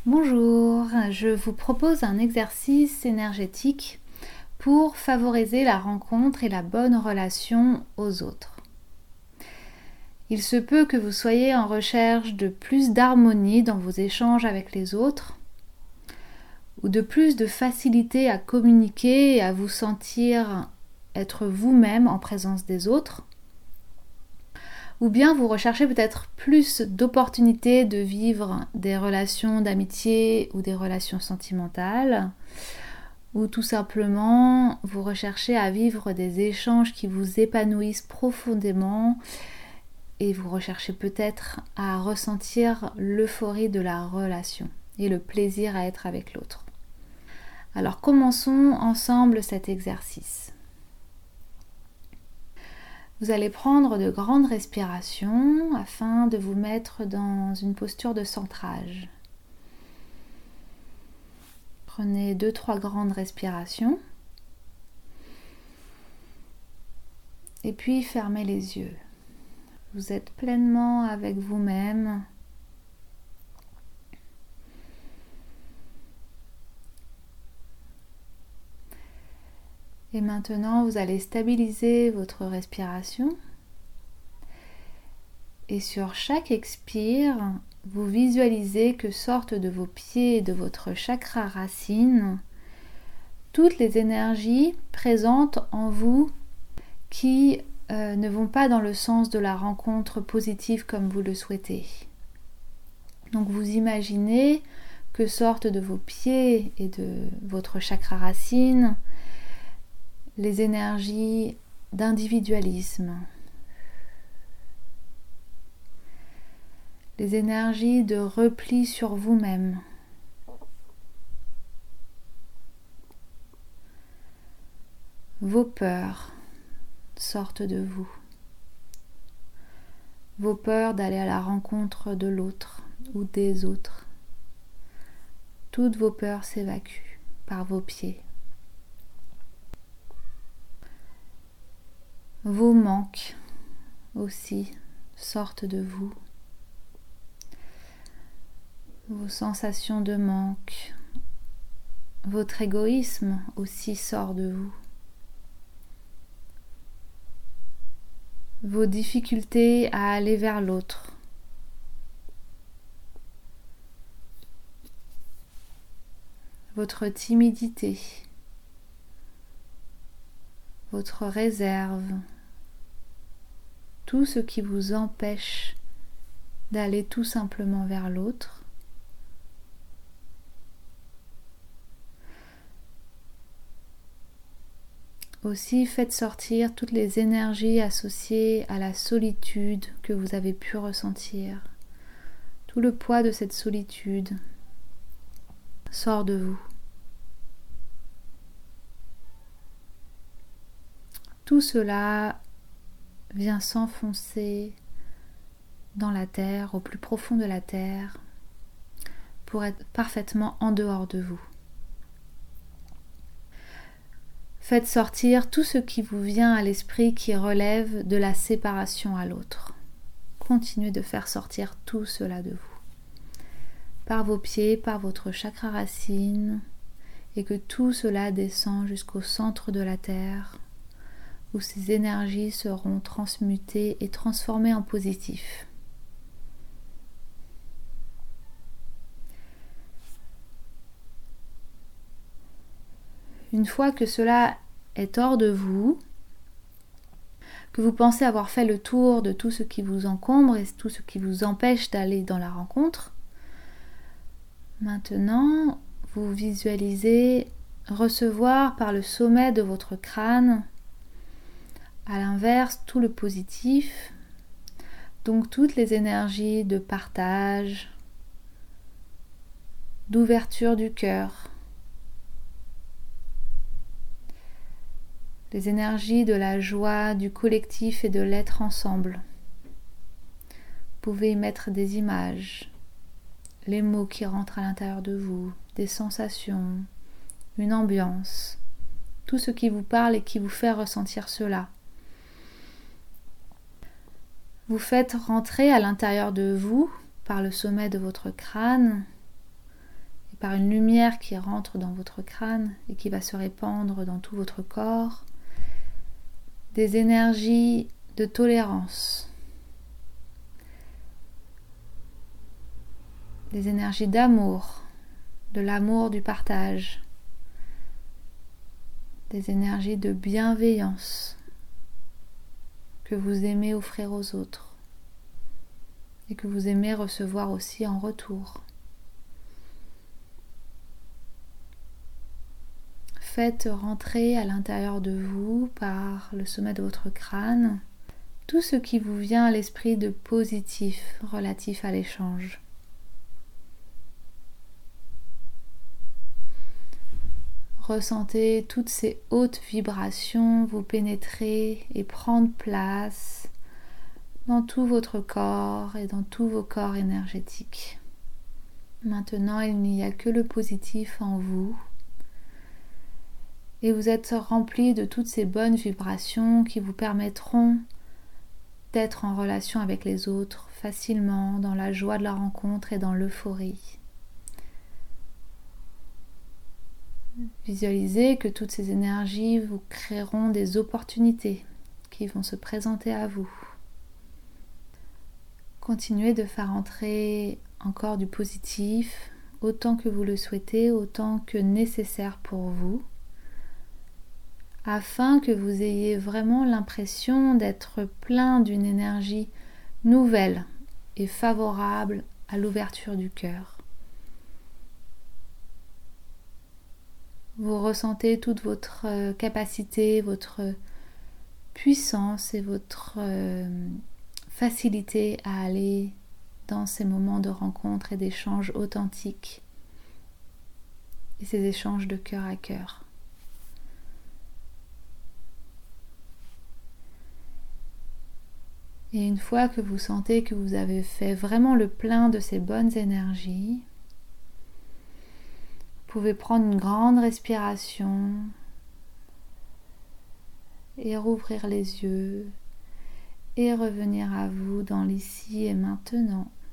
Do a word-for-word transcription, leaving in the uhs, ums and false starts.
Bonjour, je vous propose un exercice énergétique pour favoriser la rencontre et la bonne relation aux autres. Il se peut que vous soyez en recherche de plus d'harmonie dans vos échanges avec les autres ou de plus de facilité à communiquer et à vous sentir être vous-même en présence des autres. Ou bien vous recherchez peut-être plus d'opportunités de vivre des relations d'amitié ou des relations sentimentales, ou tout simplement vous recherchez à vivre des échanges qui vous épanouissent profondément et vous recherchez peut-être à ressentir l'euphorie de la relation et le plaisir à être avec l'autre. Alors commençons ensemble cet exercice. Vous allez prendre de grandes respirations afin de vous mettre dans une posture de centrage. Prenez deux, trois grandes respirations et puis fermez les yeux. Vous êtes pleinement avec vous-même. Et maintenant, vous allez stabiliser votre respiration. Et sur chaque expire, vous visualisez que sortent de vos pieds et de votre chakra racine toutes les énergies présentes en vous qui euh, ne vont pas dans le sens de la rencontre positive comme vous le souhaitez. Donc vous imaginez que sortent de vos pieds et de votre chakra racine les énergies d'individualisme, les énergies de repli sur vous-même, vos peurs sortent de vous, vos peurs d'aller à la rencontre de l'autre ou des autres. Toutes vos peurs s'évacuent par vos pieds. Vos manques aussi sortent de vous. Vos sensations de manque, votre égoïsme aussi sort de vous. Vos difficultés à aller vers l'autre. Votre timidité. Votre réserve. Tout ce qui vous empêche d'aller tout simplement vers l'autre. Aussi, faites sortir toutes les énergies associées à la solitude que vous avez pu ressentir. Tout le poids de cette solitude sort de vous. Tout cela vient s'enfoncer dans la terre, au plus profond de la terre, pour être parfaitement en dehors de vous. Faites sortir tout ce qui vous vient à l'esprit qui relève de la séparation à l'autre. Continuez de faire sortir tout cela de vous. Par vos pieds, par votre chakra racine, et que tout cela descend jusqu'au centre de la terre, où ces énergies seront transmutées et transformées en positif. Une fois que cela est hors de vous, que vous pensez avoir fait le tour de tout ce qui vous encombre et tout ce qui vous empêche d'aller dans la rencontre, maintenant vous visualisez recevoir par le sommet de votre crâne, à l'inverse, tout le positif, donc toutes les énergies de partage, d'ouverture du cœur, les énergies de la joie, du collectif et de l'être ensemble. Vous pouvez y mettre des images, les mots qui rentrent à l'intérieur de vous, des sensations, une ambiance, tout ce qui vous parle et qui vous fait ressentir cela. Vous faites rentrer à l'intérieur de vous, par le sommet de votre crâne, par une lumière qui rentre dans votre crâne et qui va se répandre dans tout votre corps, des énergies de tolérance, des énergies d'amour, de l'amour du partage, des énergies de bienveillance que vous aimez offrir aux autres et que vous aimez recevoir aussi en retour. Faites rentrer à l'intérieur de vous, par le sommet de votre crâne, tout ce qui vous vient à l'esprit de positif relatif à l'échange. Ressentez toutes ces hautes vibrations vous pénétrer et prendre place dans tout votre corps et dans tous vos corps énergétiques. Maintenant, il n'y a que le positif en vous. Et vous êtes rempli de toutes ces bonnes vibrations qui vous permettront d'être en relation avec les autres facilement, dans la joie de la rencontre et dans l'euphorie. Visualisez que toutes ces énergies vous créeront des opportunités qui vont se présenter à vous. Continuez de faire entrer encore du positif, autant que vous le souhaitez, autant que nécessaire pour vous, afin que vous ayez vraiment l'impression d'être plein d'une énergie nouvelle et favorable à l'ouverture du cœur. Vous ressentez toute votre capacité, votre puissance et votre facilité à aller dans ces moments de rencontre et d'échanges authentiques et ces échanges de cœur à cœur. Et une fois que vous sentez que vous avez fait vraiment le plein de ces bonnes énergies, vous pouvez prendre une grande respiration et rouvrir les yeux et revenir à vous dans l'ici et maintenant.